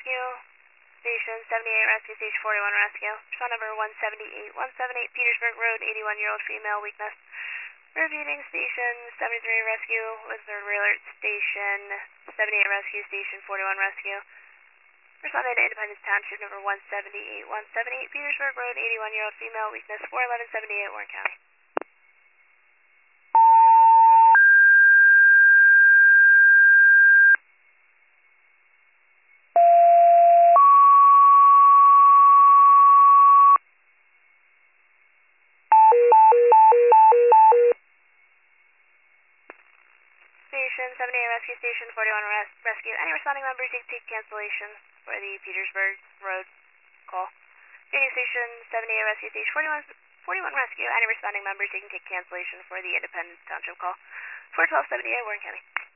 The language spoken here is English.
Rescue, Station 78 Rescue, Station 41 Rescue. Respond number 178, 178 Petersburg Road, 81-year-old female, weakness. Repeating Station 73 Rescue with third alert, Station 78 Rescue, Station 41 Rescue. Responding to Independence Township number 178, 178 Petersburg Road, 81-year-old female, weakness 41178, Warren County. Station 78 Rescue, Station 41 Rescue. Any responding members, you can take cancellation for the Petersburg Road call. Taking Station 78 Rescue, Station 41 Rescue. Any responding members, you can take cancellation for the Independence Township call. 41278, Warren County.